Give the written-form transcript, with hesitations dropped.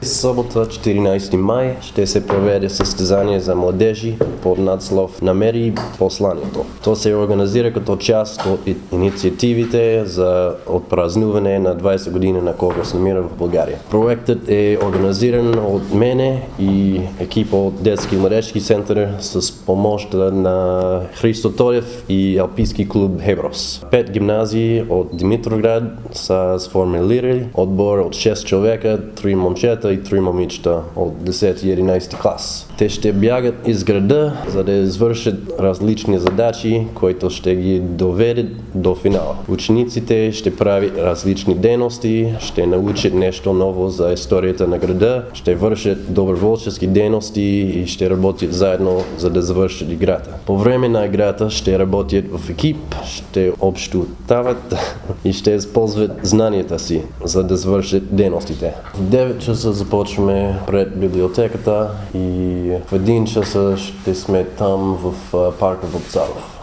Събота, 14 май, ще се проведе състезание за младежи под надслов "Намери посланието". То се организира като част от инициативите за отпразнуване на 20 години на Колко намира в България. Проектът е организиран от мене и екипа от Детски младежки център с помощта на Христо Тодев и Алпийски клуб Хеброс. 5 гимназии от Димитровград са сформулирали отбор от 6 човека, 3 момчета и 3 момичета от 10 и 11 клас. Те ще бягат из града, за да извършат различни задачи, които ще ги доведат до финала. Учениците ще правят различни дейности, ще научат нещо ново за историята на града, ще вършат доброволчески дейности и ще работят заедно, за да завършат играта. По време на играта ще работят в екип, ще общуват и ще използват знанията си, за да завършат дейностите. В 9 часа започваме пред библиотеката и в 1 часа ще сме там в парка Вапцаров.